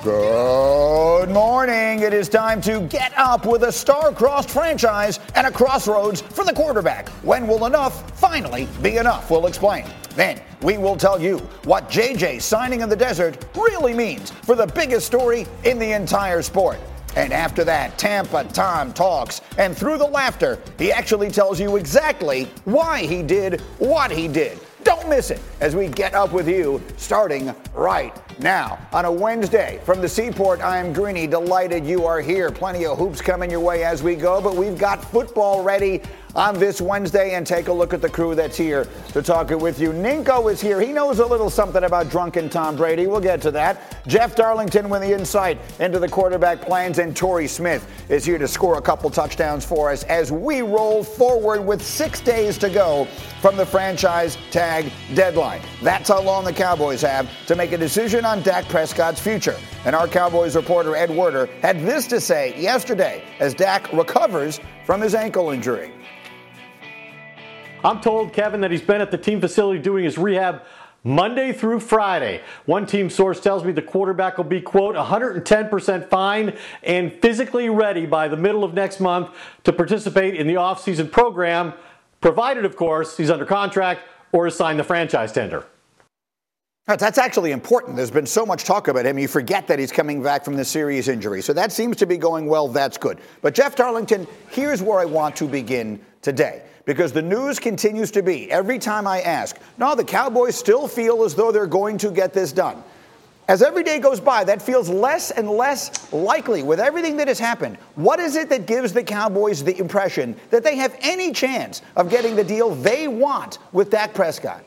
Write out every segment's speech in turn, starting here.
Good morning. It is time to get up with a star-crossed franchise and a crossroads for the quarterback. When will enough finally be enough? We'll explain. Then we will tell you what JJ signing in the desert really means for the biggest story in the entire sport. And after that, Tampa Tom talks, and through the laughter, he actually tells you exactly why he did what he did. Don't miss it as we get up with you starting right now. On a Wednesday from the Seaport, I am Greeny. Delighted you are here. Plenty of hoops coming your way as we go, but we've got football ready on this Wednesday, and take a look at the crew that's here to talk it with you. Ninko is here. He knows a little something about drunken Tom Brady. We'll get to that. Jeff Darlington with the insight into the quarterback plans, and Torrey Smith is here to score a couple touchdowns for us as we roll forward with 6 days to go from the franchise tag deadline. That's how long the Cowboys have to make a decision on Dak Prescott's future. And our Cowboys reporter, Ed Werder, had this to say yesterday as Dak recovers from his ankle injury. I'm told, Kevin, that he's been at the team facility doing his rehab Monday through Friday. One team source tells me the quarterback will be, quote, 110% fine and physically ready by the middle of next month to participate in the offseason program, provided, of course, he's under contract or has signed the franchise tender. That's actually important. There's been so much talk about him. You forget that he's coming back from this serious injury. So that seems to be going well. That's good. But Jeff Darlington, here's where I want to begin today. Because the news continues to be, every time I ask, no, the Cowboys still feel as though they're going to get this done. As every day goes by, that feels less and less likely with everything that has happened. What is it that gives the Cowboys the impression that they have any chance of getting the deal they want with Dak Prescott?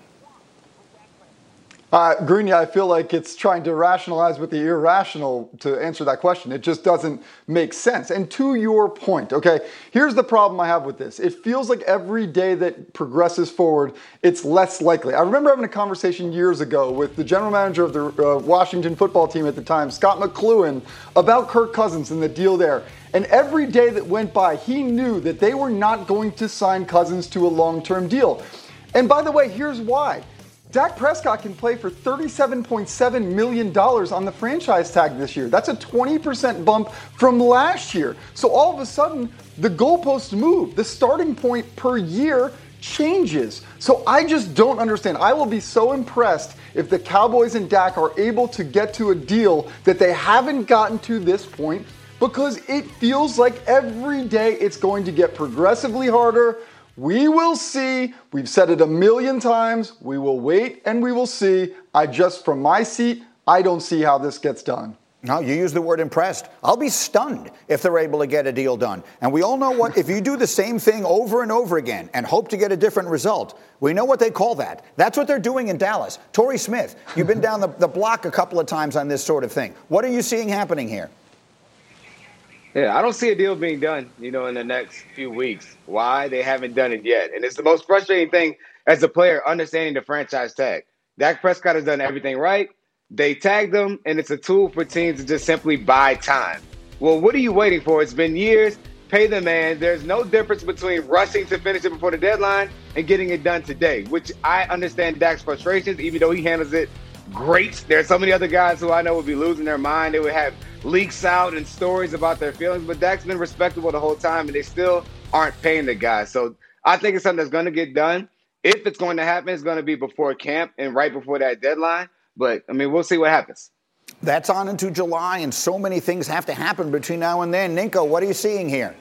Greeny, I feel like it's trying to rationalize with the irrational to answer that question. It just doesn't make sense. And to your point, okay, here's the problem I have with this. It feels like every day that progresses forward, it's less likely. I remember having a conversation years ago with the general manager of the Washington football team at the time, Scott McCloughan, about Kirk Cousins and the deal there. And every day that went by, he knew that they were not going to sign Cousins to a long-term deal. And by the way, here's why. Dak Prescott can play for $37.7 million on the franchise tag this year. That's a 20% bump from last year. So all of a sudden, the goalposts move. The starting point per year changes. So I just don't understand. I will be so impressed if the Cowboys and Dak are able to get to a deal that they haven't gotten to this point, because it feels like every day it's going to get progressively harder. We will see. We've said it a million times. We will wait and we will see. From my seat, I don't see how this gets done. No, you use the word impressed. I'll be stunned if they're able to get a deal done. And we all know what, if you do the same thing over and over again and hope to get a different result, we know what they call that. That's what they're doing in Dallas. Torrey Smith, you've been down the block a couple of times on this sort of thing. What are you seeing happening here? Yeah, I don't see a deal being done, in the next few weeks. Why? They haven't done it yet. And it's the most frustrating thing as a player, understanding the franchise tag. Dak Prescott has done everything right. They tagged him, and it's a tool for teams to just simply buy time. Well, what are you waiting for? It's been years. Pay the man. There's no difference between rushing to finish it before the deadline and getting it done today, which I understand Dak's frustrations, even though he handles it great. There are so many other guys who I know would be losing their mind. They would have leaks out and stories about their feelings, but Dak's been respectable the whole time, and they still aren't paying the guy. So I think it's something that's going to get done. If it's going to happen, it's going to be before camp and right before that deadline. But, we'll see what happens. That's on into July, and so many things have to happen between now and then. Ninko, what are you seeing here?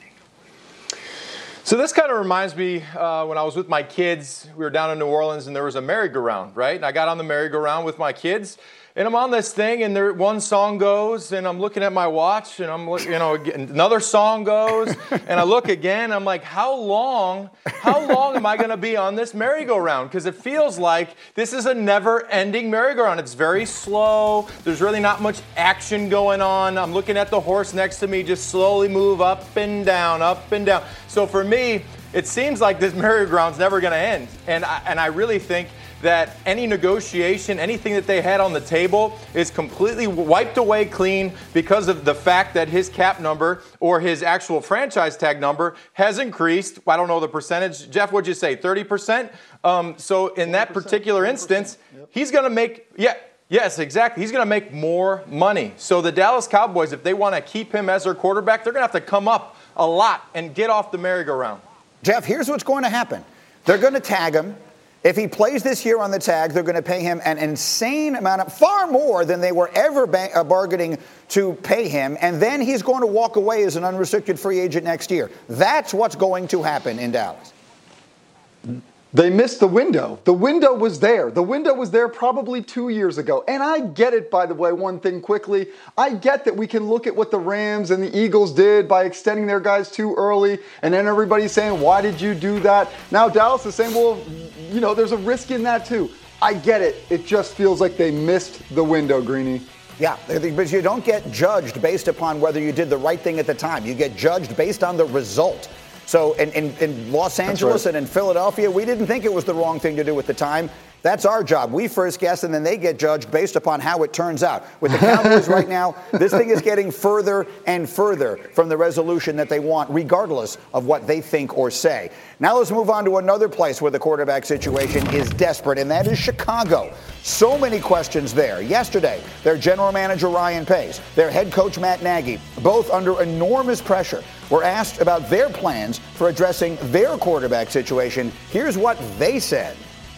So this kind of reminds me when I was with my kids. We were down in New Orleans, and there was a merry-go-round, right? And I got on the merry-go-round with my kids, and I'm on this thing, and one song goes, and I'm looking at my watch, and I'm another song goes, and I look again. I'm like, how long am I going to be on this merry-go-round? Because it feels like this is a never-ending merry-go-round. It's very slow. There's really not much action going on. I'm looking at the horse next to me just slowly move up and down, up and down. So for me, it seems like this merry-go-round's never going to end, and I really think that any negotiation, anything that they had on the table is completely wiped away clean because of the fact that his cap number or his actual franchise tag number has increased. I don't know the percentage. Jeff, what'd you say, 30%? So in that particular instance, he's going to make, Yes, exactly. He's going to make more money. So the Dallas Cowboys, if they want to keep him as their quarterback, they're going to have to come up a lot and get off the merry-go-round. Jeff, here's what's going to happen. They're going to tag him. If he plays this year on the tag, they're going to pay him an insane amount of, far more than they were ever bargaining to pay him. And then he's going to walk away as an unrestricted free agent next year. That's what's going to happen in Dallas. They missed the window. The window was there. The window was there probably 2 years ago. And I get it, by the way, one thing quickly. I get that we can look at what the Rams and the Eagles did by extending their guys too early. And then everybody's saying, why did you do that? Now Dallas is saying, well, you know, there's a risk in that too. I get it. It just feels like they missed the window, Greeny. Yeah, but you don't get judged based upon whether you did the right thing at the time. You get judged based on the result. So in Los Angeles and in Philadelphia, we didn't think it was the wrong thing to do at the time. That's our job. We first guess, and then they get judged based upon how it turns out. With the Cowboys right now, this thing is getting further and further from the resolution that they want, regardless of what they think or say. Now let's move on to another place where the quarterback situation is desperate, and that is Chicago. So many questions there. Yesterday, their general manager, Ryan Pace, their head coach, Matt Nagy, both under enormous pressure, were asked about their plans for addressing their quarterback situation. Here's what they said.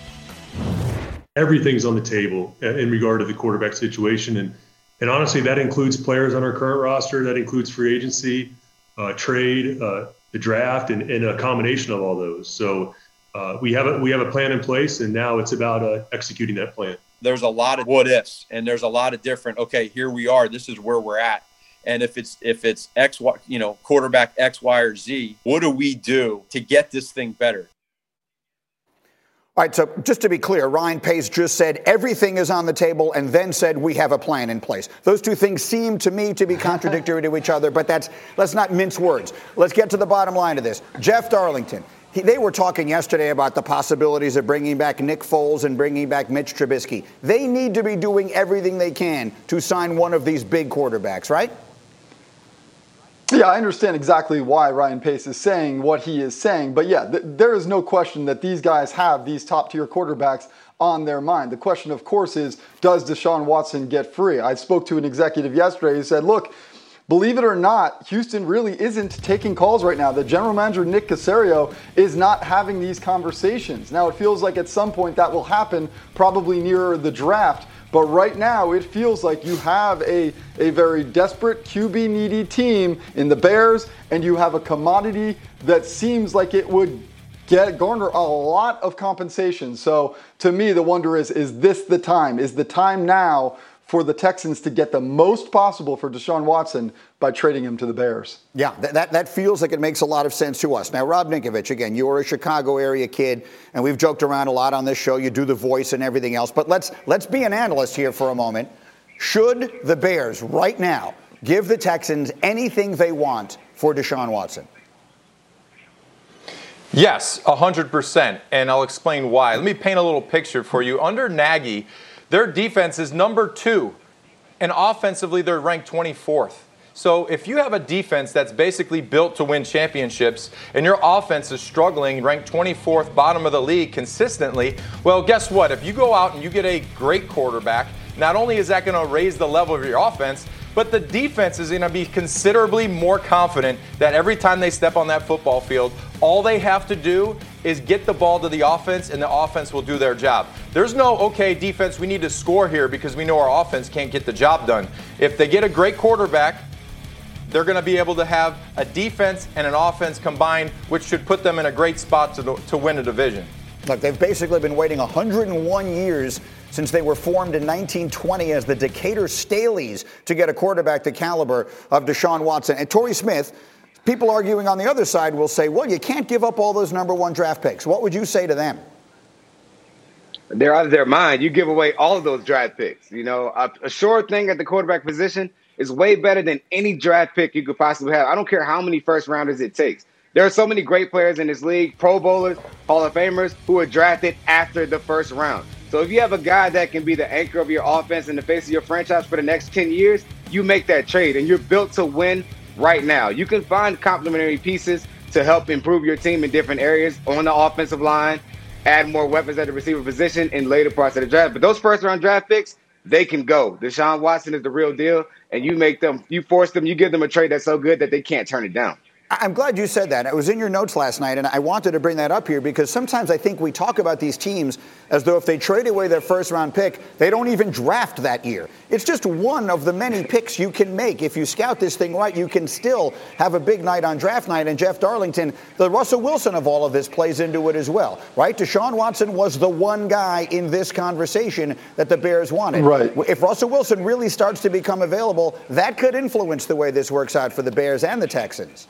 Everything's on the table in regard to the quarterback situation. And honestly, that includes players on our current roster. That includes free agency, trade, the draft, and a combination of all those. So we have a plan in place, and now it's about executing that plan. There's a lot of what ifs, and there's a lot of different, okay, here we are. This is where we're at. And if it's X, Y, quarterback X, Y, or Z, what do we do to get this thing better? All right, so just to be clear, Ryan Pace just said everything is on the table and then said we have a plan in place. Those two things seem to me to be contradictory to each other, but let's not mince words. Let's get to the bottom line of this. Jeff Darlington, they were talking yesterday about the possibilities of bringing back Nick Foles and bringing back Mitch Trubisky. They need to be doing everything they can to sign one of these big quarterbacks, right? Yeah, I understand exactly why Ryan Pace is saying what he is saying. But yeah, there is no question that these guys have these top-tier quarterbacks on their mind. The question, of course, is, does Deshaun Watson get free? I spoke to an executive yesterday who said, look, believe it or not, Houston really isn't taking calls right now. The general manager, Nick Caserio, is not having these conversations. Now, it feels like at some point that will happen, probably nearer the draft. But right now, it feels like you have a very desperate QB-needy team in the Bears, and you have a commodity that seems like it would garner a lot of compensation. So to me, the wonder is this the time? Is the time now for the Texans to get the most possible for Deshaun Watson by trading him to the Bears? Yeah, that feels like it makes a lot of sense to us. Now, Rob Ninkovich, again, you're a Chicago area kid, and we've joked around a lot on this show. You do the voice and everything else. But let's be an analyst here for a moment. Should the Bears right now give the Texans anything they want for Deshaun Watson? Yes, 100%, and I'll explain why. Let me paint a little picture for you. Under Nagy, their defense is number 2, and offensively they're ranked 24th. So if you have a defense that's basically built to win championships and your offense is struggling, ranked 24th, bottom of the league consistently, well, guess what? If you go out and you get a great quarterback, not only is that going to raise the level of your offense, but the defense is going to be considerably more confident that every time they step on that football field, all they have to do is get the ball to the offense, and the offense will do their job. There's no, okay, defense, we need to score here because we know our offense can't get the job done. If they get a great quarterback, they're going to be able to have a defense and an offense combined, which should put them in a great spot to win a division. Look, they've basically been waiting 101 years since they were formed in 1920 as the Decatur Staleys to get a quarterback the caliber of Deshaun Watson. And Torrey Smith, people arguing on the other side will say, well, you can't give up all those number 1 draft picks. What would you say to them? They're out of their mind. You give away all of those draft picks. You know, a sure thing at the quarterback position is way better than any draft pick you could possibly have. I don't care how many first rounders it takes. There are so many great players in this league, Pro Bowlers, Hall of Famers, who are drafted after the first round. So if you have a guy that can be the anchor of your offense in the face of your franchise for the next 10 years, you make that trade, and you're built to win right now. You can find complementary pieces to help improve your team in different areas on the offensive line, add more weapons at the receiver position in later parts of the draft. But those first-round draft picks, they can go. Deshaun Watson is the real deal, and you give them a trade that's so good that they can't turn it down. I'm glad you said that. It was in your notes last night, and I wanted to bring that up here because sometimes I think we talk about these teams as though if they trade away their first-round pick, they don't even draft that year. It's just one of the many picks you can make. If you scout this thing right, you can still have a big night on draft night. And Jeff Darlington, the Russell Wilson of all of this, plays into it as well, right? Deshaun Watson was the one guy in this conversation that the Bears wanted. Right. If Russell Wilson really starts to become available, that could influence the way this works out for the Bears and the Texans.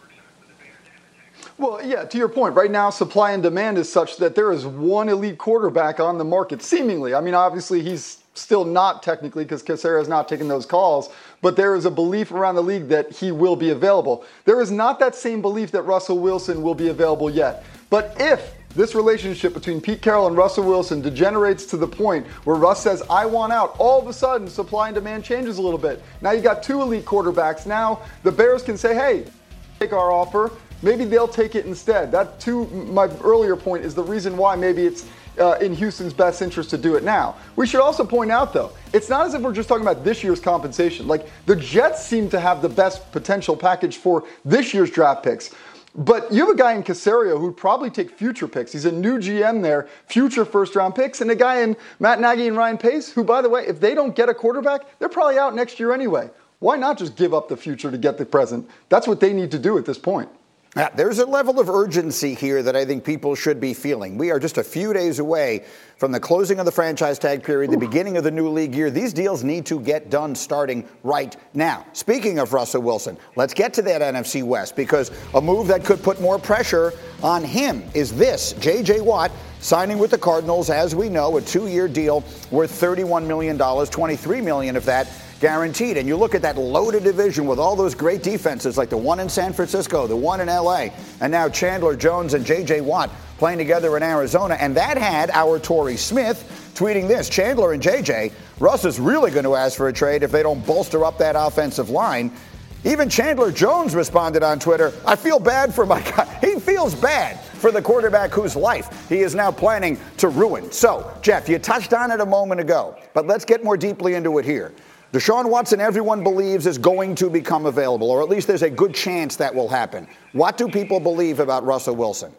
Well, yeah, to your point, right now supply and demand is such that there is one elite quarterback on the market, seemingly. I mean, obviously he's still not technically because Caserio has not taken those calls, but there is a belief around the league that he will be available. There is not that same belief that Russell Wilson will be available yet. But if this relationship between Pete Carroll and Russell Wilson degenerates to the point where Russ says, I want out, all of a sudden supply and demand changes a little bit. Now you got two elite quarterbacks. Now the Bears can say, hey, take our offer. Maybe they'll take it instead. That, to my earlier point, is the reason why maybe it's in Houston's best interest to do it now. We should also point out, though, it's not as if we're just talking about this year's compensation. Like, the Jets seem to have the best potential package for this year's draft picks. But you have a guy in Caserio who'd probably take future picks. He's a new GM there, future first-round picks, and a guy in Matt Nagy and Ryan Pace, who, by the way, if they don't get a quarterback, they're probably out next year anyway. Why not just give up the future to get the present? That's what they need to do at this point. There's a level of urgency here that I think people should be feeling. We are just a few days away from the closing of the franchise tag period, the beginning of the new league year. These deals need to get done starting right now. Speaking of Russell Wilson, let's get to that NFC West, because a move that could put more pressure on him is this. J.J. Watt signing with the Cardinals, as we know, a 2-year deal worth $31 million, $23 million of that guaranteed. And you look at that loaded division with all those great defenses like the one in San Francisco, the one in L.A., and now Chandler Jones and J.J. Watt playing together in Arizona. And that had our Torrey Smith tweeting this: Chandler and J.J., Russ is really going to ask for a trade if they don't bolster up that offensive line. Even Chandler Jones responded on Twitter, I feel bad for my guy. He feels bad for the quarterback whose life he is now planning to ruin. So, Jeff, you touched on it a moment ago, but let's get more deeply into it here. Deshaun Watson, everyone believes, is going to become available, or at least there's a good chance that will happen. What do people believe about Russell Wilson?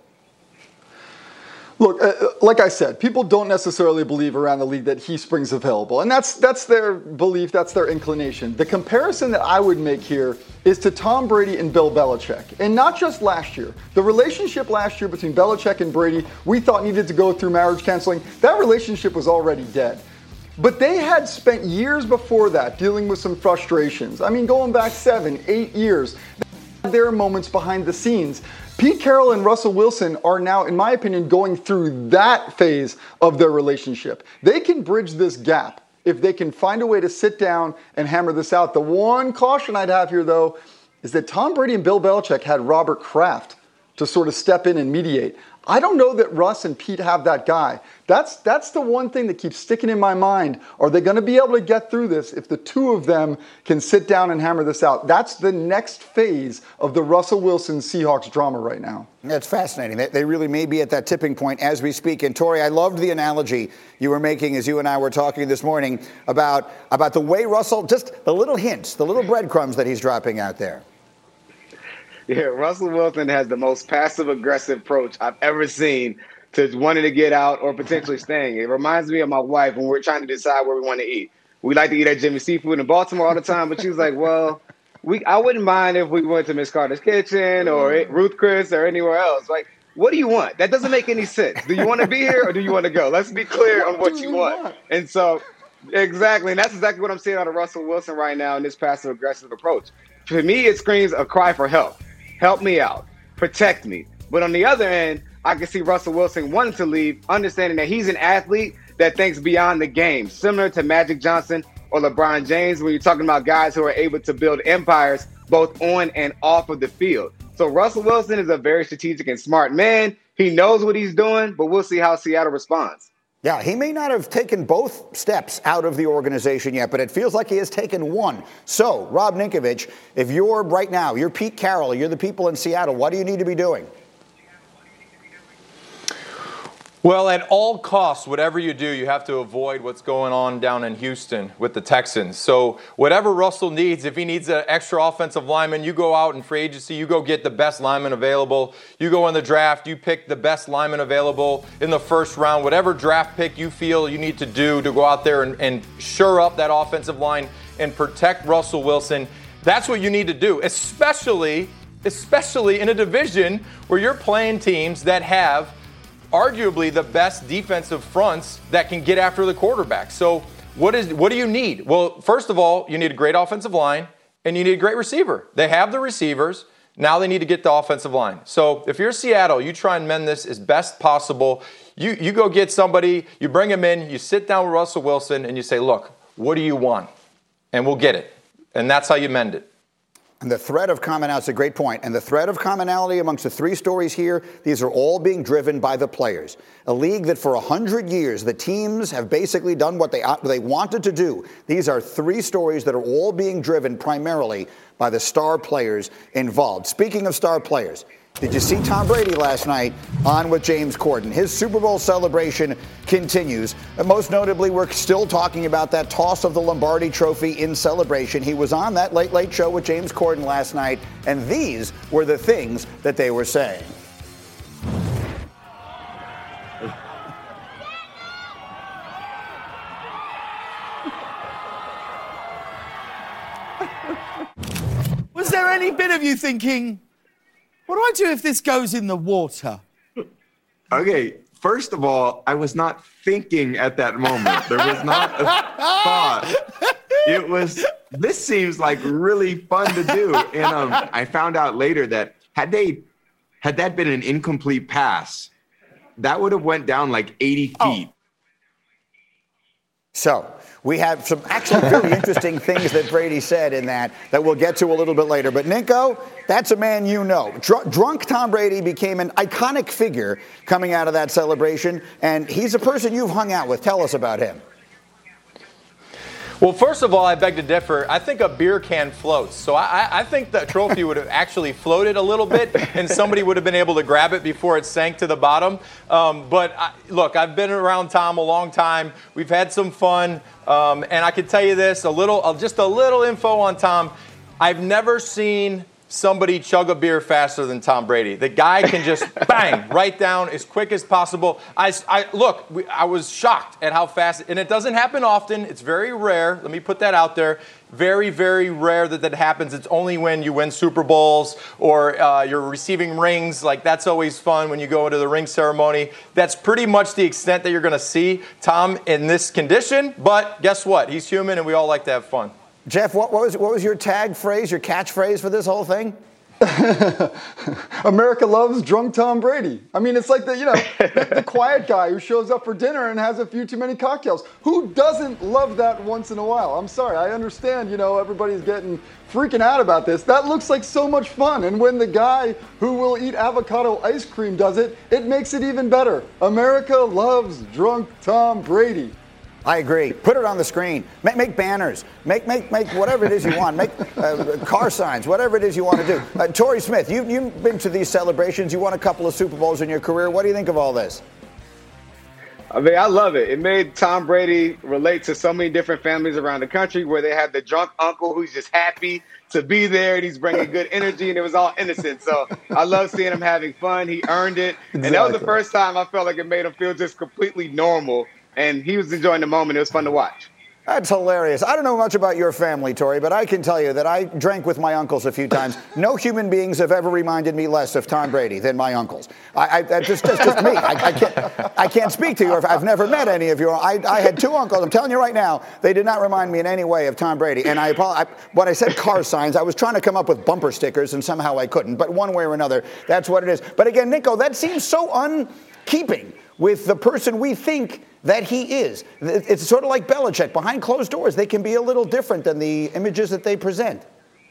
Look, like I said, people don't necessarily believe around the league that he springs available. And that's their belief, that's their inclination. The comparison that I would make here is to Tom Brady and Bill Belichick. And not just last year. The relationship last year between Belichick and Brady, we thought needed to go through marriage counseling. That relationship was already dead. But they had spent years before that dealing with some frustrations. I mean, going back 7, 8 years. There are moments behind the scenes. Pete Carroll and Russell Wilson are now, in my opinion, going through that phase of their relationship. They can bridge this gap if they can find a way to sit down and hammer this out. The one caution I'd have here, though, is that Tom Brady and Bill Belichick had Robert Kraft to sort of step in and mediate. I don't know that Russ and Pete have that guy. That's the one thing that keeps sticking in my mind. Are they going to be able to get through this if the two of them can sit down and hammer this out? That's the next phase of the Russell Wilson Seahawks drama right now. That's fascinating. They really may be at that tipping point as we speak. And Torrey, I loved the analogy you were making as you and I were talking this morning about the way Russell, just the little hints, the little breadcrumbs that he's dropping out there. Yeah, Russell Wilson has the most passive-aggressive approach I've ever seen to wanting to get out or potentially staying. It reminds me of my wife when we're trying to decide where we want to eat. We like to eat at Jimmy's Seafood in Baltimore all the time, but she was like, well, I wouldn't mind if we went to Miss Carter's Kitchen or Ruth Chris or anywhere else. Like, what do you want? That doesn't make any sense. Do you want to be here or do you want to go? Let's be clear on what you want. And so, exactly, and that's exactly what I'm seeing out of Russell Wilson right now in this passive-aggressive approach. To me, it screams a cry for help. Help me out. Protect me. But on the other end, I can see Russell Wilson wanting to leave, understanding that he's an athlete that thinks beyond the game, similar to Magic Johnson or LeBron James when you're talking about guys who are able to build empires both on and off of the field. So Russell Wilson is a very strategic and smart man. He knows what he's doing, but we'll see how Seattle responds. Yeah, he may not have taken both steps out of the organization yet, but it feels like he has taken one. So, Rob Ninkovich, if you're right now, you're Pete Carroll, you're the people in Seattle, what do you need to be doing? Well, at all costs, whatever you do, you have to avoid what's going on down in Houston with the Texans. So whatever Russell needs, if he needs an extra offensive lineman, you go out in free agency, you go get the best lineman available. You go in the draft, you pick the best lineman available in the first round. Whatever draft pick you feel you need to do to go out there and shore up that offensive line and protect Russell Wilson, that's what you need to do, especially in a division where you're playing teams that have arguably the best defensive fronts that can get after the quarterback. So what do you need? Well, first of all, you need a great offensive line and you need a great receiver. They have the receivers. Now they need to get the offensive line. So if you're Seattle, you try and mend this as best possible. You go get somebody, you bring him in, you sit down with Russell Wilson and you say, look, what do you want? And we'll get it. And that's how you mend it. And the thread of commonality, it's a great point. And the thread of commonality amongst the three stories here, these are all being driven by the players. A league that for 100 years, the teams have basically done what they wanted to do. These are three stories that are all being driven primarily by the star players involved. Speaking of star players, did you see Tom Brady last night on with James Corden? His Super Bowl celebration continues. And most notably, we're still talking about that toss of the Lombardi Trophy in celebration. He was on that Late Late Show with James Corden last night, and these were the things that they were saying. Was there any bit of you thinking, what do I do if this goes in the water? Okay, first of all, I was not thinking at that moment. There was not a thought. It was, this seems like really fun to do. And I found out later that had that been an incomplete pass, that would have went down like 80 feet. So we have some actually very interesting things that Brady said in that we'll get to a little bit later. But Ninko, that's a man you know. Drunk Tom Brady became an iconic figure coming out of that celebration, and he's a person you've hung out with. Tell us about him. Well, first of all, I beg to differ. I think a beer can floats. So I think the trophy would have actually floated a little bit and somebody would have been able to grab it before it sank to the bottom. Look, I've been around Tom a long time. We've had some fun. And I can tell you this, just a little info on Tom. I've never seen somebody chug a beer faster than Tom Brady. The guy can just bang right down as quick as possible. I was shocked at how fast, and it doesn't happen often. It's very rare. Let me put that out there. Very, very rare that happens. It's only when you win Super Bowls or you're receiving rings. Like, that's always fun when you go into the ring ceremony. That's pretty much the extent that you're going to see Tom in this condition. But guess what? He's human, and we all like to have fun. Jeff, what was your tag phrase, your catchphrase for this whole thing? America loves drunk Tom Brady. I mean, it's like the quiet guy who shows up for dinner and has a few too many cocktails. Who doesn't love that once in a while? I'm sorry, I understand, everybody's getting freaking out about this. That looks like so much fun. And when the guy who will eat avocado ice cream does it, it makes it even better. America loves drunk Tom Brady. I agree. Put it on the screen. Make banners. Make whatever it is you want. Make car signs. Whatever it is you want to do. Torrey Smith, you've been to these celebrations. You won a couple of Super Bowls in your career. What do you think of all this? I mean, I love it. It made Tom Brady relate to so many different families around the country where they have the drunk uncle who's just happy to be there and he's bringing good energy, and it was all innocent. So I love seeing him having fun. He earned it. Exactly. And that was the first time I felt like it made him feel just completely normal. And he was enjoying the moment. It was fun to watch. That's hilarious. I don't know much about your family, Torrey, but I can tell you that I drank with my uncles a few times. No human beings have ever reminded me less of Tom Brady than my uncles. That's just me. I can't speak to you. I've never met any of you. I had two uncles. I'm telling you right now, they did not remind me in any way of Tom Brady. And when I said car signs, I was trying to come up with bumper stickers, and somehow I couldn't. But one way or another, that's what it is. But again, Ninko, that seems so unkeeping with the person we think that he is. It's sort of like Belichick. Behind closed doors, they can be a little different than the images that they present.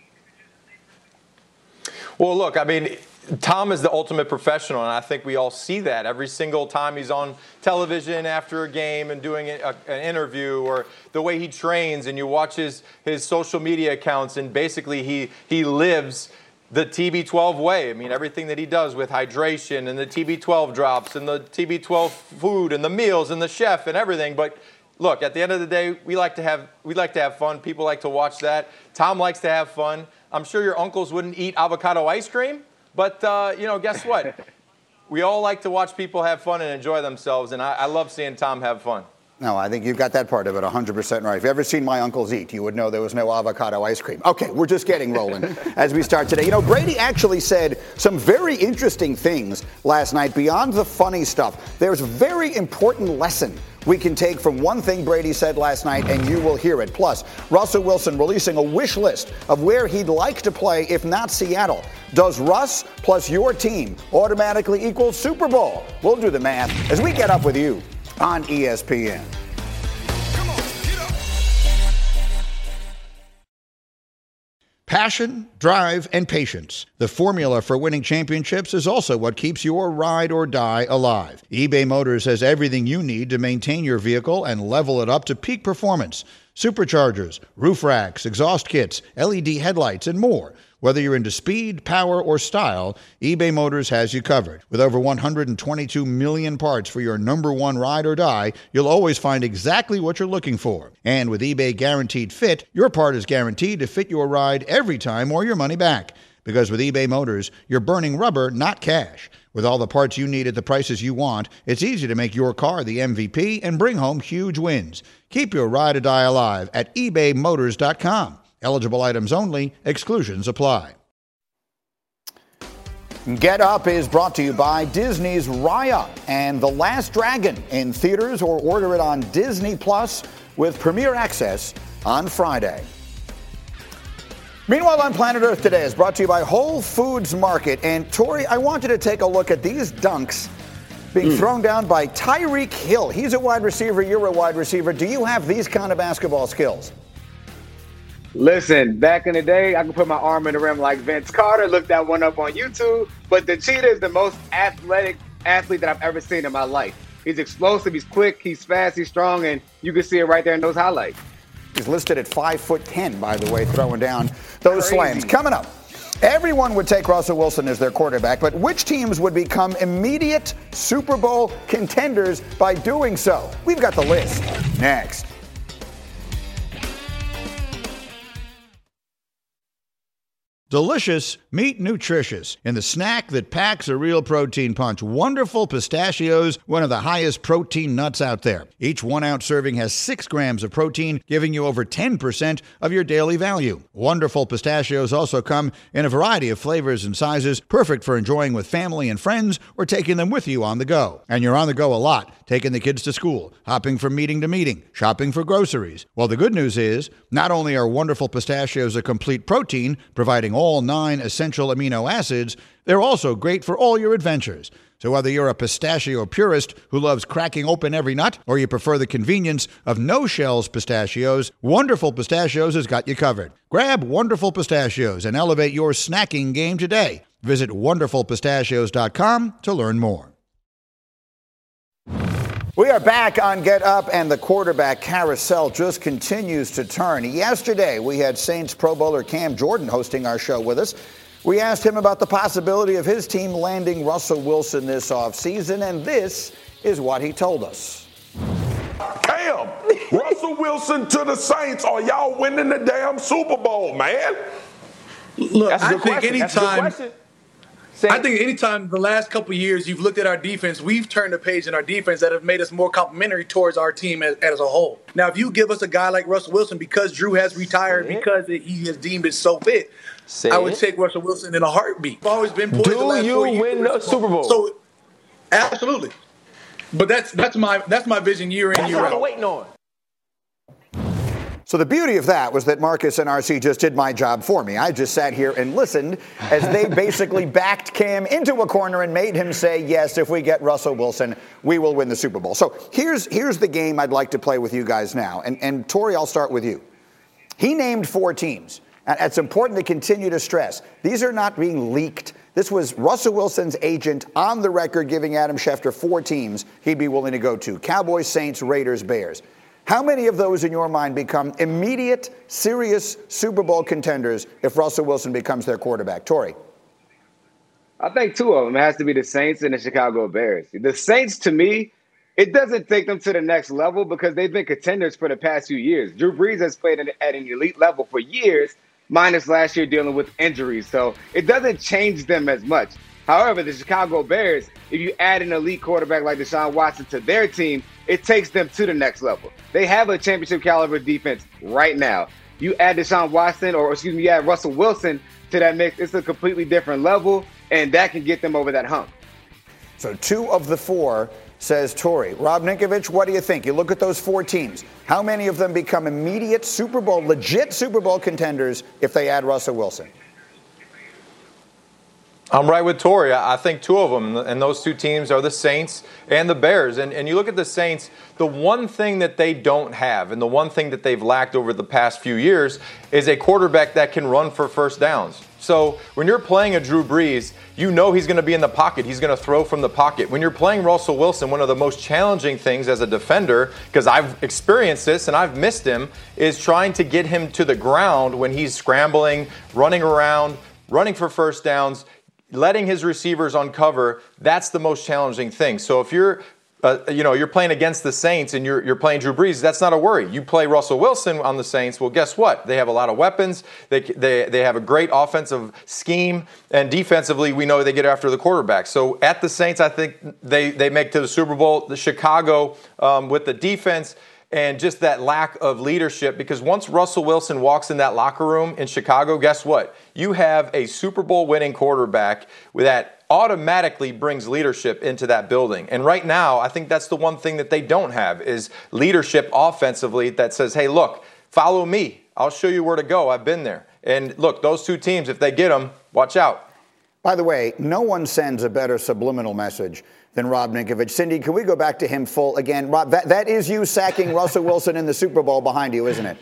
Well, look, I mean, Tom is the ultimate professional, and I think we all see that every single time he's on television after a game and doing an interview, or the way he trains, and you watch his social media accounts, and basically he lives the TB12 way. I mean, everything that he does with hydration and the TB12 drops and the TB12 food and the meals and the chef and everything. But look, at the end of the day, we like to have fun. People like to watch that. Tom likes to have fun. I'm sure your uncles wouldn't eat avocado ice cream, but guess what? We all like to watch people have fun and enjoy themselves, and I love seeing Tom have fun. No, I think you've got that part of it 100% right. If you've ever seen my uncles eat, you would know there was no avocado ice cream. Okay, we're just getting rolling as we start today. Brady actually said some very interesting things last night beyond the funny stuff. There's a very important lesson we can take from one thing Brady said last night, and you will hear it. Plus, Russell Wilson releasing a wish list of where he'd like to play if not Seattle. Does Russ plus your team automatically equal Super Bowl? We'll do the math as we get up with you on ESPN. Passion, drive, and patience. The formula for winning championships is also what keeps your ride or die alive. eBay Motors has everything you need to maintain your vehicle and level it up to peak performance. Superchargers, roof racks, exhaust kits, LED headlights, and more. Whether you're into speed, power, or style, eBay Motors has you covered. With over 122 million parts for your number one ride or die, you'll always find exactly what you're looking for. And with eBay Guaranteed Fit, your part is guaranteed to fit your ride every time or your money back. Because with eBay Motors, you're burning rubber, not cash. With all the parts you need at the prices you want, it's easy to make your car the MVP and bring home huge wins. Keep your ride or die alive at ebaymotors.com. Eligible items only. Exclusions apply. Get Up is brought to you by Disney's Raya and The Last Dragon in theaters, or order it on Disney Plus with premiere access on Friday. Meanwhile, on Planet Earth today is brought to you by Whole Foods Market. And Tori, I want you to take a look at these dunks being thrown down by Tyreek Hill. He's a wide receiver. You're a wide receiver. Do you have these kind of basketball skills? Listen, back in the day, I could put my arm in the rim like Vince Carter. Look that one up on YouTube. But the Cheetah is the most athletic athlete that I've ever seen in my life. He's explosive, he's quick, he's fast, he's strong, and you can see it right there in those highlights. He's listed at 5'10", by the way, throwing down those slams. Coming up, everyone would take Russell Wilson as their quarterback, but which teams would become immediate Super Bowl contenders by doing so? We've got the list next. Delicious, meet nutritious. In the snack that packs a real protein punch, Wonderful Pistachios, one of the highest protein nuts out there. Each 1 ounce serving has 6 grams of protein, giving you over 10% of your daily value. Wonderful Pistachios also come in a variety of flavors and sizes, perfect for enjoying with family and friends or taking them with you on the go. And you're on the go a lot, taking the kids to school, hopping from meeting to meeting, shopping for groceries. Well, the good news is, not only are Wonderful Pistachios a complete protein, providing all 9 essential amino acids, they're also great for all your adventures. So whether you're a pistachio purist who loves cracking open every nut, or you prefer the convenience of no-shells pistachios, Wonderful Pistachios has got you covered. Grab Wonderful Pistachios and elevate your snacking game today. Visit wonderfulpistachios.com to learn more. We are back on Get Up, and the quarterback carousel just continues to turn. Yesterday, we had Saints Pro Bowler Cam Jordan hosting our show with us. We asked him about the possibility of his team landing Russell Wilson this offseason, and this is what he told us. Cam, Russell Wilson to the Saints, are y'all winning the damn Super Bowl, man? Look, I think anytime the last couple of years you've looked at our defense, we've turned the page in our defense that have made us more complimentary towards our team as a whole. Now, if you give us a guy like Russell Wilson because Drew has retired, because he has deemed it so fit, I would take Russell Wilson in a heartbeat. I've always been poised the last 4 years. Do you win the Super Bowl? So, absolutely. But that's my vision year in, year out. I'm waiting on. So the beauty of that was that Marcus and RC just did my job for me. I just sat here and listened as they basically backed Cam into a corner and made him say, yes, if we get Russell Wilson, we will win the Super Bowl. So here's the game I'd like to play with you guys now. And Tori, I'll start with you. He named 4 teams. And it's important to continue to stress. These are not being leaked. This was Russell Wilson's agent on the record giving Adam Schefter 4 teams he'd be willing to go to. Cowboys, Saints, Raiders, Bears. How many of those in your mind become immediate, serious Super Bowl contenders if Russell Wilson becomes their quarterback? Torrey. I think two of them. It has to be the Saints and the Chicago Bears. The Saints, to me, it doesn't take them to the next level because they've been contenders for the past few years. Drew Brees has played at an elite level for years, minus last year dealing with injuries. So it doesn't change them as much. However, the Chicago Bears, if you add an elite quarterback like Deshaun Watson to their team, it takes them to the next level. They have a championship caliber defense right now. You add Deshaun Watson, you add Russell Wilson to that mix, it's a completely different level, and that can get them over that hump. So 2 of the 4, says Torrey. Rob Ninkovich, what do you think? You look at those 4 teams. How many of them become immediate legit Super Bowl contenders if they add Russell Wilson? I'm right with Torrey. I think 2 of them, and those 2 teams are the Saints and the Bears. And you look at the Saints, the one thing that they don't have and the one thing that they've lacked over the past few years is a quarterback that can run for first downs. So when you're playing a Drew Brees, you know he's going to be in the pocket. He's going to throw from the pocket. When you're playing Russell Wilson, one of the most challenging things as a defender, because I've experienced this and I've missed him, is trying to get him to the ground when he's scrambling, running around, running for first downs, letting his receivers uncover. That's the most challenging thing. So if you're you're playing against the Saints and you're playing Drew Brees, that's not a worry. You play Russell Wilson on the Saints, well, guess what? They have a lot of weapons. They have a great offensive scheme, and defensively, we know they get after the quarterback. So at the Saints, I think they make to the Super Bowl. The Chicago with the defense and just that lack of leadership, because once Russell Wilson walks in that locker room in Chicago, guess what? You have a Super Bowl winning quarterback that automatically brings leadership into that building. And right now, I think that's the one thing that they don't have is leadership offensively that says, hey, look, follow me. I'll show you where to go. I've been there. And look, those 2 teams, if they get them, watch out. By the way, no one sends a better subliminal message than Rob Ninkovich. Cindy, can we go back to him full again? Rob, that is you sacking Russell Wilson in the Super Bowl behind you, isn't it?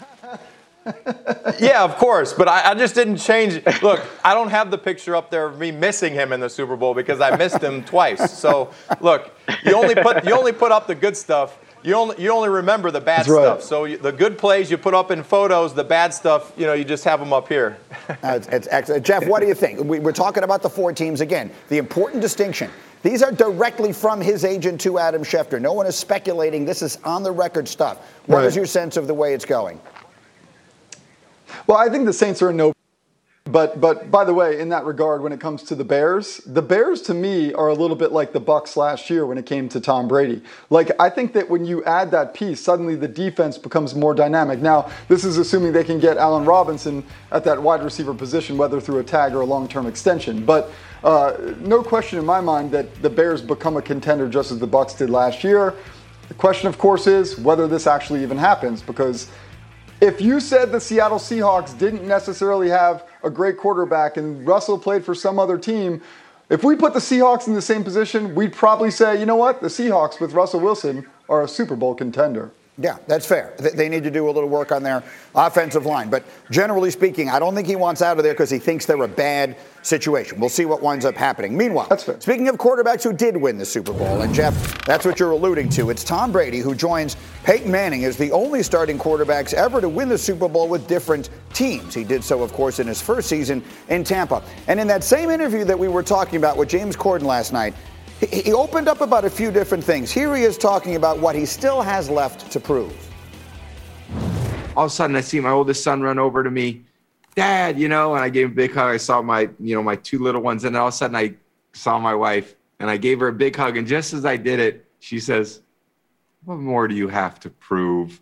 Yeah, of course, but I just didn't change. Look, I don't have the picture up there of me missing him in the Super Bowl because I missed him twice. So, look, you only put up the good stuff. You only remember the bad stuff. So the good plays you put up in photos, the bad stuff, you just have them up here. It's excellent. Jeff, what do you think? We're talking about the 4 teams again. The important distinction. These are directly from his agent to Adam Schefter. No one is speculating. This is on the record stuff. What is your sense of the way it's going? Well, I think the Saints are in no. But by the way, in that regard, when it comes to the Bears to me are a little bit like the Bucs last year when it came to Tom Brady. Like, I think that when you add that piece, suddenly the defense becomes more dynamic. Now, this is assuming they can get Allen Robinson at that wide receiver position, whether through a tag or a long-term extension. But no question in my mind that the Bears become a contender just as the Bucs did last year. The question, of course, is whether this actually even happens, because if you said the Seattle Seahawks didn't necessarily have a great quarterback and Russell played for some other team, if we put the Seahawks in the same position, we'd probably say, you know what, the Seahawks with Russell Wilson are a Super Bowl contender. Yeah, that's fair. They need to do a little work on their offensive line. But generally speaking, I don't think he wants out of there because he thinks they're a bad situation. We'll see what winds up happening. Meanwhile, that's fair. Speaking of quarterbacks who did win the Super Bowl, and Jeff, that's what you're alluding to. It's Tom Brady who joins Peyton Manning as the only starting quarterbacks ever to win the Super Bowl with different teams. He did so, of course, in his first season in Tampa. And in that same interview that we were talking about with James Corden last night, he opened up about a few different things. Here he is talking about what he still has left to prove. All of a sudden, I see my oldest son run over to me, Dad, and I gave him a big hug. I saw my 2 little ones, and all of a sudden I saw my wife, and I gave her a big hug. And just as I did it, she says, "What more do you have to prove?"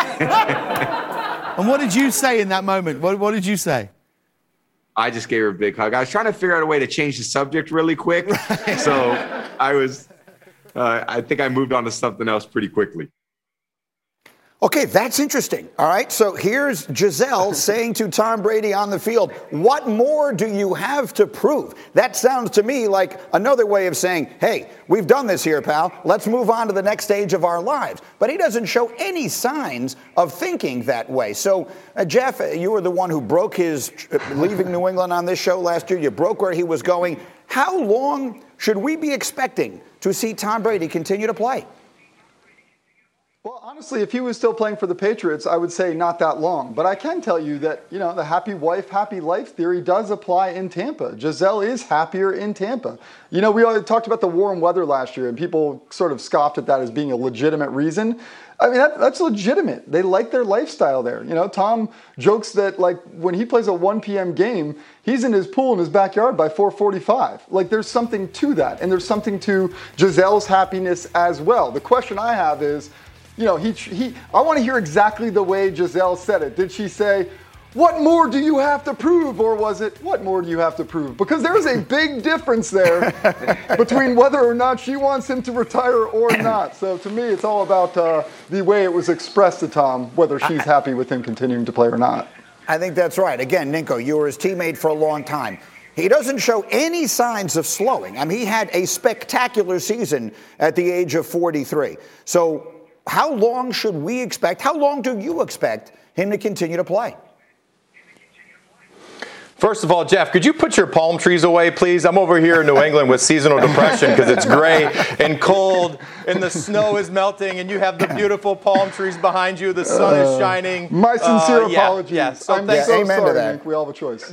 And what did you say in that moment? What did you say? I just gave her a big hug. I was trying to figure out a way to change the subject really quick. So I think I moved on to something else pretty quickly. Okay, that's interesting. All right, so here's Giselle saying to Tom Brady on the field, what more do you have to prove? That sounds to me like another way of saying, hey, we've done this here, pal. Let's move on to the next stage of our lives. But he doesn't show any signs of thinking that way. So, Jeff, you were the one who broke his leaving New England on this show last year. You broke where he was going. How long should we be expecting to see Tom Brady continue to play? Well, honestly, if he was still playing for the Patriots, I would say not that long. But I can tell you that, the happy wife, happy life theory does apply in Tampa. Gisele is happier in Tampa. We already talked about the warm weather last year, and people sort of scoffed at that as being a legitimate reason. I mean, that's legitimate. They like their lifestyle there. Tom jokes that, when he plays a 1 p.m. game, he's in his pool in his backyard by 4:45. There's something to that, and there's something to Gisele's happiness as well. The question I have is, I want to hear exactly the way Gisele said it. Did she say, "What more do you have to prove?" Or was it, "What more do you have to prove?" Because there's a big difference there between whether or not she wants him to retire or not. So to me, it's all about the way it was expressed to Tom, whether she's happy with him continuing to play or not. I think that's right. Again, Ninko, you were his teammate for a long time. He doesn't show any signs of slowing. I mean, he had a spectacular season at the age of 43. So how long should we expect, how long do you expect him to continue to play? First of all, Jeff, could you put your palm trees away, please? I'm over here in New England with seasonal depression because it's gray and cold and the snow is melting and you have the beautiful palm trees behind you. The sun is shining. My sincere apologies. Yeah. So I'm so sorry, Nick. We all have a choice.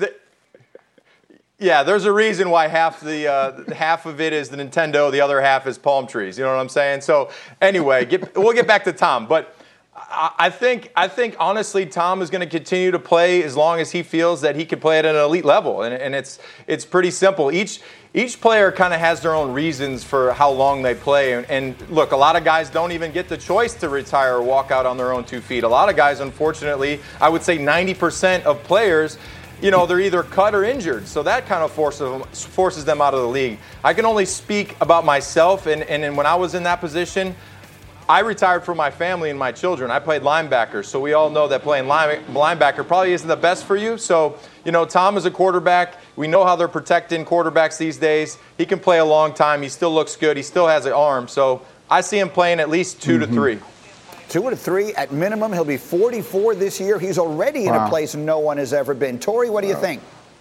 There's a reason why half of it is the Nintendo, the other half is palm trees. You know what I'm saying? So anyway, we'll get back to Tom. But I think honestly, Tom is going to continue to play as long as he feels that he can play at an elite level, and it's pretty simple. Each player kind of has their own reasons for how long they play, and look, a lot of guys don't even get the choice to retire or walk out on their own 2 feet. A lot of guys, unfortunately, I would say 90% of players, they're either cut or injured, so that kind of forces them out of the league. I can only speak about myself, and when I was in that position, I retired for my family and my children. I played linebacker, so we all know that playing linebacker probably isn't the best for you. So, Tom is a quarterback. We know how they're protecting quarterbacks these days. He can play a long time. He still looks good. He still has an arm. So I see him playing at least 2 to 3. 2 to 3 at minimum. He'll be 44 this year. He's already in a place no one has ever been. Tori, what do you think?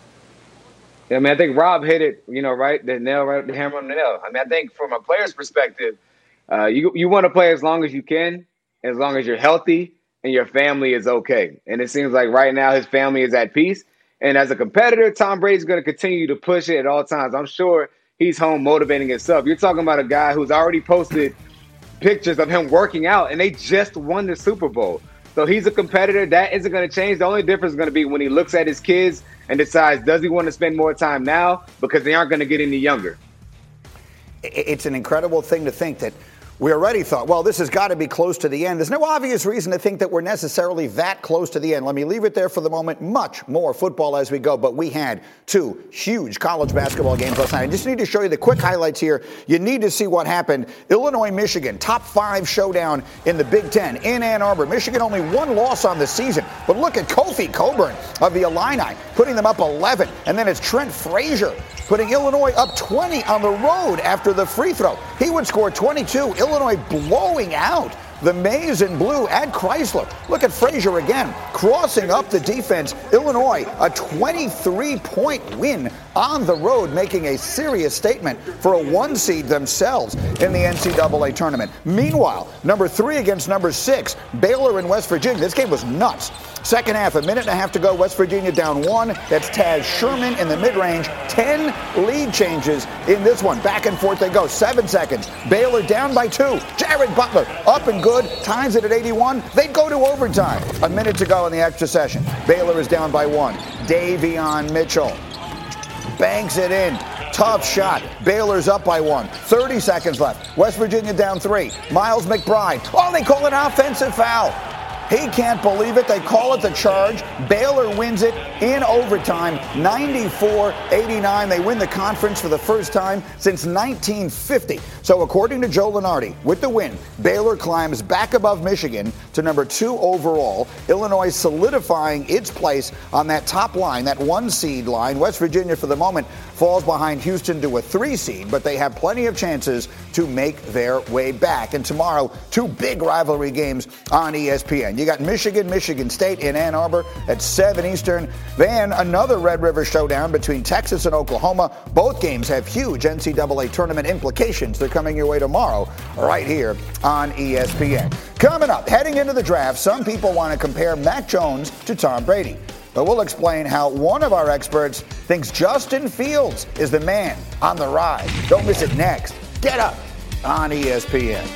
I mean, I think Rob hit it, right, the hammer on the nail. I mean, I think from a player's perspective, you want to play as long as you can, as long as you're healthy and your family is okay. And it seems like right now his family is at peace. And as a competitor, Tom Brady's going to continue to push it at all times. I'm sure he's home motivating himself. You're talking about a guy who's already posted pictures of him working out, and they just won the Super Bowl. So he's a competitor. That isn't going to change. The only difference is going to be when he looks at his kids and decides, does he want to spend more time now? Because they aren't going to get any younger. It's an incredible thing to think that we already thought, well, this has got to be close to the end. There's no obvious reason to think that we're necessarily that close to the end. Let me leave it there for the moment. Much more football as we go, but we had 2 huge college basketball games last night. I just need to show you the quick highlights here. You need to see what happened. Illinois, Michigan, top 5 showdown in the Big Ten in Ann Arbor. Michigan only 1 loss on the season, but look at Kofi Coburn of the Illini putting them up 11, and then it's Trent Frazier putting Illinois up 20 on the road after the free throw. He would score 22. Illinois blowing out the Maize and Blue at Chrysler. Look at Frazier again, crossing up the defense. Illinois, a 23-point win on the road, making a serious statement for a 1 seed themselves in the NCAA tournament. Meanwhile, number 3 against number 6, Baylor and West Virginia. This game was nuts. Second half, a minute and a half to go. West Virginia down 1. That's Taz Sherman in the mid-range. 10 lead changes in this one. Back and forth they go. 7 seconds. Baylor down by 2. Jared Butler up and good. Ties it at 81. They go to overtime. A minute to go in the extra session. Baylor is down by 1. Davion Mitchell banks it in. Tough shot. Baylor's up by 1. 30 seconds left. West Virginia down 3. Miles McBride. Oh, they call an offensive foul. He can't believe it. They call it the charge. Baylor wins it in overtime, 94-89. They win the conference for the first time since 1950. So according to Joe Lunardi, with the win, Baylor climbs back above Michigan to number 2 overall. Illinois solidifying its place on that top line, that 1 seed line. West Virginia, for the moment, falls behind Houston to a 3 seed, but they have plenty of chances to make their way back. And tomorrow, 2 big rivalry games on ESPN. weekend. You got Michigan State in Ann Arbor at 7 Eastern. Then another Red River showdown between Texas and Oklahoma. Both games have huge NCAA tournament implications. They're coming your way tomorrow right here on ESPN. Coming up, heading into the draft, some people want to compare Mac Jones to Tom Brady. But we'll explain how one of our experts thinks Justin Fields is the man on the rise. Don't miss it next. Get Up on ESPN.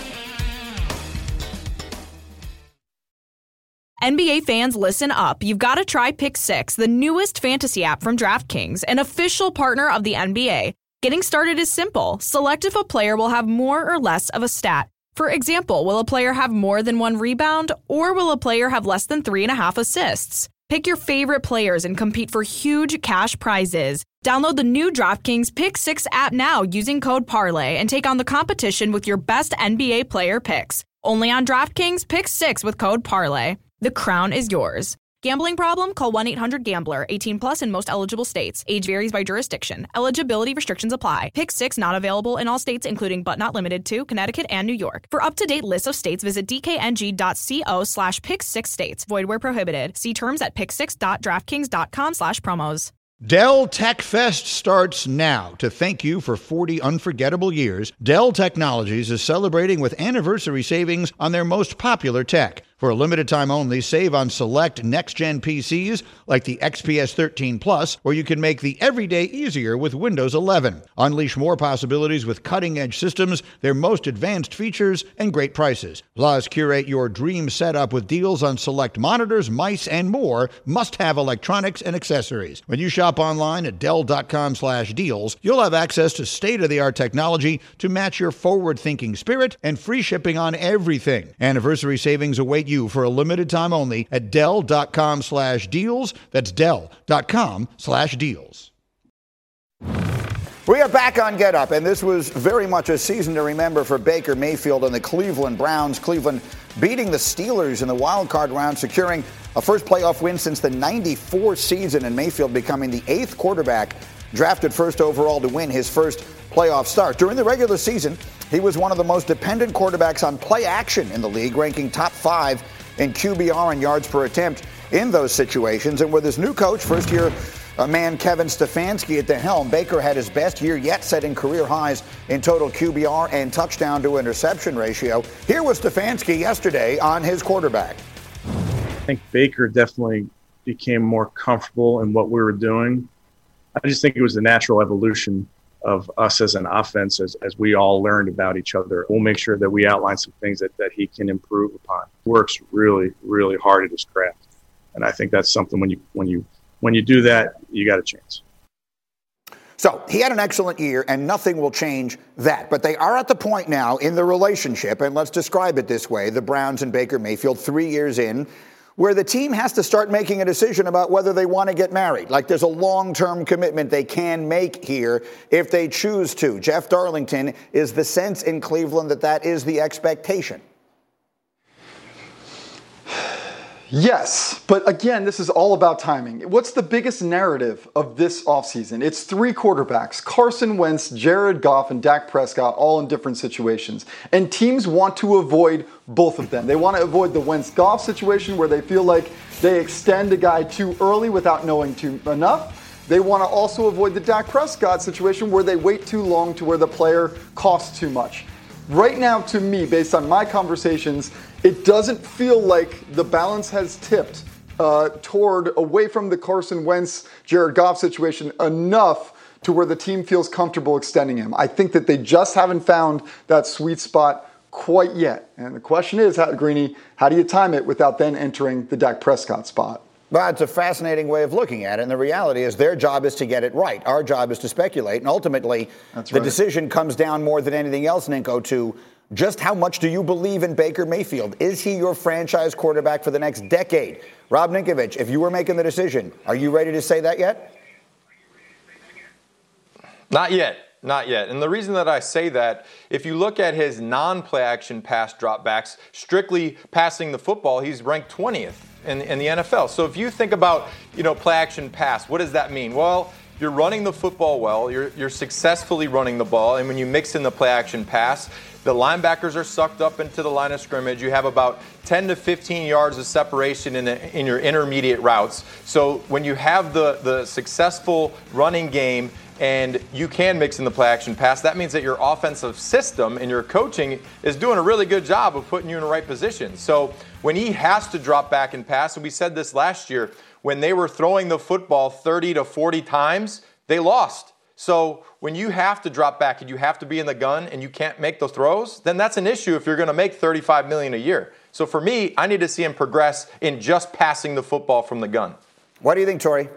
NBA fans, listen up. You've got to try Pick 6, the newest fantasy app from DraftKings, an official partner of the NBA. Getting started is simple. Select if a player will have more or less of a stat. For example, will a player have more than 1 rebound, or will a player have less than 3.5 assists? Pick your favorite players and compete for huge cash prizes. Download the new DraftKings Pick 6 app now using code PARLAY and take on the competition with your best NBA player picks. Only on DraftKings Pick 6 with code PARLAY. The crown is yours. Gambling problem? Call 1-800-GAMBLER. 18 plus in most eligible states. Age varies by jurisdiction. Eligibility restrictions apply. Pick 6 not available in all states, including but not limited to Connecticut and New York. For up-to-date lists of states, visit dkng.co/pick6states. Void where prohibited. See terms at pick6.draftkings.com/promos. Dell Tech Fest starts now. To thank you for 40 unforgettable years, Dell Technologies is celebrating with anniversary savings on their most popular tech. For a limited time only, save on select next-gen PCs like the XPS 13 Plus, or you can make the everyday easier with Windows 11. Unleash more possibilities with cutting-edge systems, their most advanced features, and great prices. Plus, curate your dream setup with deals on select monitors, mice, and more must-have electronics and accessories. When you shop online at Dell.com/deals, you'll have access to state-of-the-art technology to match your forward-thinking spirit and free shipping on everything. Anniversary savings await you for a limited time only at Dell.com/deals. That's Dell.com/deals. We are back on Get Up, and this was very much a season to remember for Baker Mayfield and the Cleveland Browns. Cleveland beating the Steelers in the wild card round, securing a first playoff win since the '94 season, and Mayfield becoming the 8th quarterback drafted first overall to win his first playoff start. During the regular season, he was one of the most dependent quarterbacks on play action in the league, ranking top 5 in QBR and yards per attempt in those situations. And with his new coach, first-year man Kevin Stefanski at the helm, Baker had his best year yet, setting career highs in total QBR and touchdown to interception ratio. Here was Stefanski yesterday on his quarterback. I think Baker definitely became more comfortable in what we were doing. I just think it was the natural evolution of us as an offense as we all learned about each other. We'll make sure that we outline some things that he can improve upon. He works really, really hard at his craft. And I think that's something when you do that, you got a chance. So he had an excellent year, and nothing will change that. But they are at the point now in the relationship, and let's describe it this way, the Browns and Baker Mayfield 3 years in, where the team has to start making a decision about whether they want to get married. Like there's a long-term commitment they can make here if they choose to. Jeff Darlington, is the sense in Cleveland that is the expectation? Yes, but again, this is all about timing. What's the biggest narrative of this offseason? It's 3 quarterbacks, Carson Wentz, Jared Goff, and Dak Prescott, all in different situations. And teams want to avoid both of them. They want to avoid the Wentz-Goff situation where they feel like they extend a guy too early without knowing enough. They want to also avoid the Dak Prescott situation where they wait too long to where the player costs too much. Right now, to me, based on my conversations, it doesn't feel like the balance has tipped toward away from the Carson Wentz, Jared Goff situation enough to where the team feels comfortable extending him. I think that they just haven't found that sweet spot quite yet. And the question is, Greeny, how do you time it without then entering the Dak Prescott spot? Well, it's a fascinating way of looking at it, and the reality is their job is to get it right. Our job is to speculate, and ultimately the decision comes down more than anything else, Ninko, to just how much do you believe in Baker Mayfield? Is he your franchise quarterback for the next decade? Rob Ninkovich, if you were making the decision, are you ready to say that yet? Not yet. Not yet. And the reason that I say that, if you look at his non-play action pass dropbacks, strictly passing the football, he's ranked 20th in the NFL. So if you think about, play action pass, what does that mean? Well, you're running the football well, you're successfully running the ball, and when you mix in the play action pass, The linebackers are sucked up into the line of scrimmage. You have about 10 to 15 yards of separation in your intermediate routes. So when you have the successful running game and you can mix in the play action pass, that means that your offensive system and your coaching is doing a really good job of putting you in the right position. So when he has to drop back and pass, and we said this last year, when they were throwing the football 30 to 40 times, they lost. So when you have to drop back and you have to be in the gun and you can't make those throws, then that's an issue if you're going to make $35 million a year. So for me, I need to see him progress in just passing the football from the gun. What do you think, Torrey?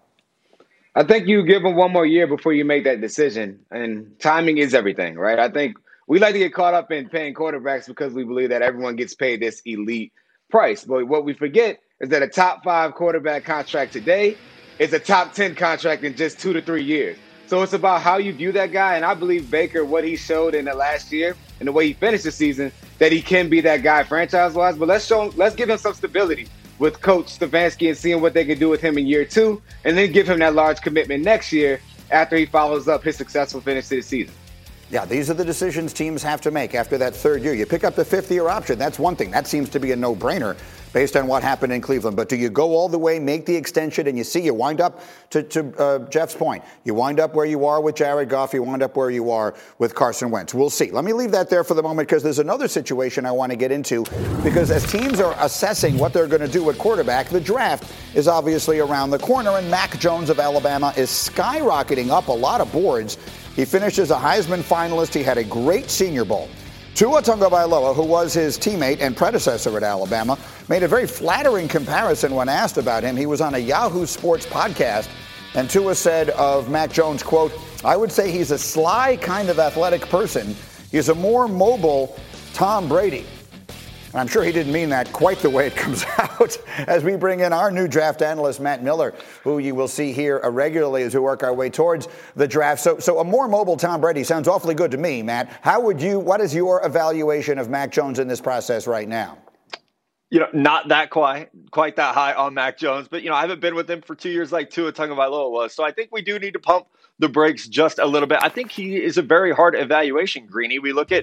I think you give him one more year before you make that decision, and timing is everything, right? I think we like to get caught up in paying quarterbacks because we believe that everyone gets paid this elite price. But what we forget is that a top 5 quarterback contract today is a top 10 contract in just 2 to 3 years. So it's about how you view that guy, and I believe Baker, what he showed in the last year and the way he finished the season, that he can be that guy franchise-wise. But let's give him some stability with Coach Stefanski and seeing what they can do with him in year 2, and then give him that large commitment next year after he follows up his successful finish to the season. Yeah, these are the decisions teams have to make after that 3rd year. You pick up the 5th-year option. That's one thing. That seems to be a no-brainer based on what happened in Cleveland. But do you go all the way, make the extension, and you wind up, to Jeff's point, you wind up where you are with Jared Goff, you wind up where you are with Carson Wentz. We'll see. Let me leave that there for the moment because there's another situation I want to get into because as teams are assessing what they're going to do at quarterback, the draft is obviously around the corner, and Mac Jones of Alabama is skyrocketing up a lot of boards. He finished as a Heisman finalist. He had a great Senior Bowl. Tua Tagovailoa, who was his teammate and predecessor at Alabama, made a very flattering comparison when asked about him. He was on a Yahoo Sports podcast, and Tua said of Mac Jones, quote, "I would say he's a sly kind of athletic person. He's a more mobile Tom Brady." I'm sure he didn't mean that quite the way it comes out as we bring in our new draft analyst, Matt Miller, who you will see here regularly as we work our way towards the draft. So a more mobile Tom Brady sounds awfully good to me, Matt. What is your evaluation of Mac Jones in this process right now? Not that quite that high on Mac Jones, but, I haven't been with him for 2 years like Tua Tagovailoa was. So I think we do need to pump the brakes just a little bit. I think he is a very hard evaluation, Greeny. We look at,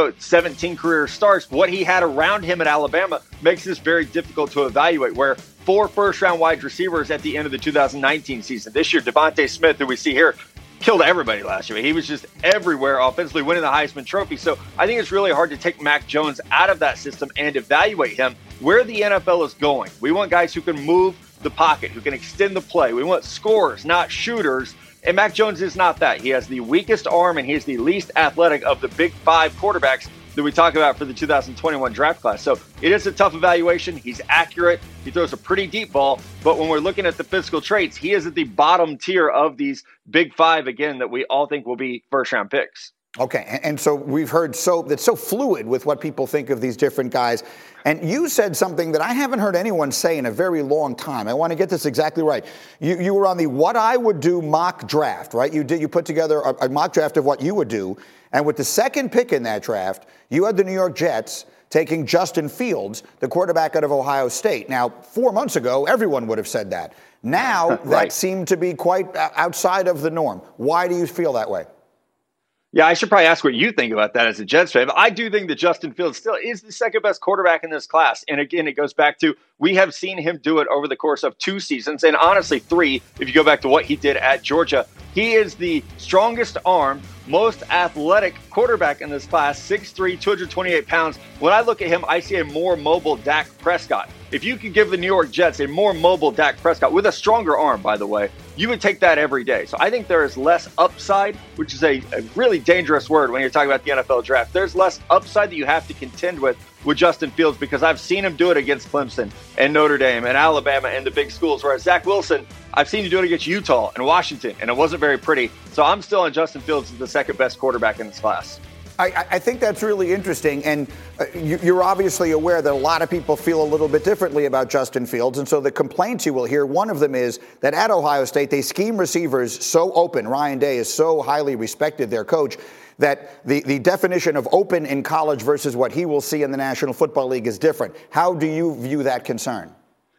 17 career starts. What he had around him at Alabama makes this very difficult to evaluate, where 4 first-round wide receivers at the end of the 2019 season. This year, Devontae Smith, who we see here, killed everybody last year. He was just everywhere offensively, winning the Heisman Trophy. So I think it's really hard to take Mac Jones out of that system and evaluate him where the NFL is going. We want guys who can move the pocket, who can extend the play. We want scorers, not shooters. And Mac Jones is not that. He has the weakest arm, and he is the least athletic of the big 5 quarterbacks that we talk about for the 2021 draft class. So it is a tough evaluation. He's accurate. He throws a pretty deep ball. But when we're looking at the physical traits, he is at the bottom tier of these big 5, again, that we all think will be first-round picks. Okay, and so we've heard that's so fluid with what people think of these different guys. And you said something that I haven't heard anyone say in a very long time. I want to get this exactly right. You were on the What I Would Do mock draft, right? You put together a mock draft of what you would do. And with the 2nd pick in that draft, you had the New York Jets taking Justin Fields, the quarterback out of Ohio State. Now, 4 months ago, everyone would have said that. Now, right. That seemed to be quite outside of the norm. Why do you feel that way? Yeah, I should probably ask what you think about that as a Jets fan. But I do think that Justin Fields still is the 2nd best quarterback in this class. And again, it goes back to we have seen him do it over the course of 2 seasons, and honestly 3 if you go back to what he did at Georgia. He is the strongest arm, most athletic quarterback in this class, 6'3", 228 pounds. When I look at him, I see a more mobile Dak Prescott. If you could give the New York Jets a more mobile Dak Prescott with a stronger arm, by the way, you would take that every day. So I think there is less upside, which is a really dangerous word when you're talking about the NFL draft. There's less upside that you have to contend with Justin Fields because I've seen him do it against Clemson and Notre Dame and Alabama and the big schools, whereas Zach Wilson, I've seen him do it against Utah and Washington, and it wasn't very pretty. So I'm still on Justin Fields as the 2nd best quarterback in this class. I think that's really interesting, and you're obviously aware that a lot of people feel a little bit differently about Justin Fields, and so the complaints you will hear, one of them is that at Ohio State, they scheme receivers so open. Ryan Day is so highly respected, their coach, that the definition of open in college versus what he will see in the National Football League is different. How do you view that concern?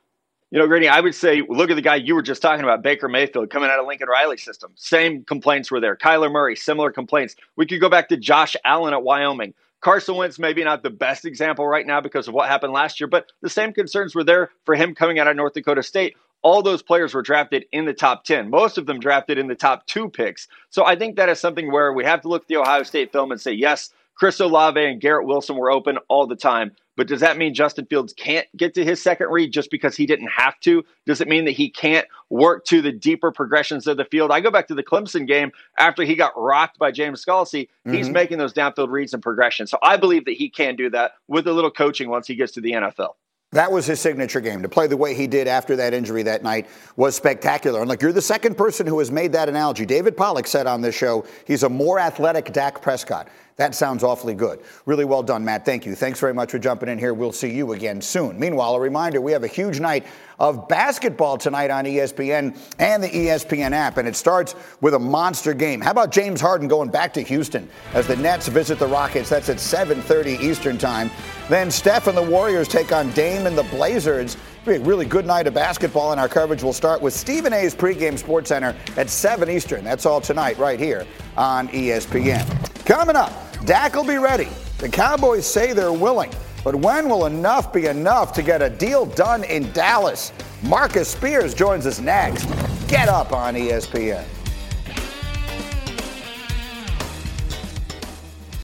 Grady, I would say, look at the guy you were just talking about, Baker Mayfield, coming out of Lincoln Riley system. Same complaints were there. Kyler Murray, similar complaints. We could go back to Josh Allen at Wyoming. Carson Wentz, maybe not the best example right now because of what happened last year, but the same concerns were there for him coming out of North Dakota State. All those players were drafted in the top 10. Most of them drafted in the top 2 picks. So I think that is something where we have to look at the Ohio State film and say, yes, Chris Olave and Garrett Wilson were open all the time. But does that mean Justin Fields can't get to his second read just because he didn't have to? Does it mean that he can't work to the deeper progressions of the field? I go back to the Clemson game after he got rocked by James Scalzi. He's making those downfield reads and progressions. So I believe that he can do that with a little coaching once he gets to the NFL. That was his signature game. To play the way he did after that injury that night was spectacular. And look, you're the second person who has made that analogy. David Pollack said on this show, he's a more athletic Dak Prescott. That sounds awfully good. Really well done, Matt. Thank you. Thanks very much for jumping in here. We'll see you again soon. Meanwhile, a reminder, we have a huge night of basketball tonight on ESPN and the ESPN app, and it starts with a monster game. How about James Harden going back to Houston as the Nets visit the Rockets? That's at 7:30 Eastern time. Then Steph and the Warriors take on Dame and the Blazers. It'll be a really good night of basketball, and our coverage will start with Stephen A's pregame Sports Center at 7 Eastern. That's all tonight right here on ESPN. Coming up, Dak will be ready. The Cowboys say they're willing. But when will enough be enough to get a deal done in Dallas? Marcus Spears joins us next. Get up on ESPN.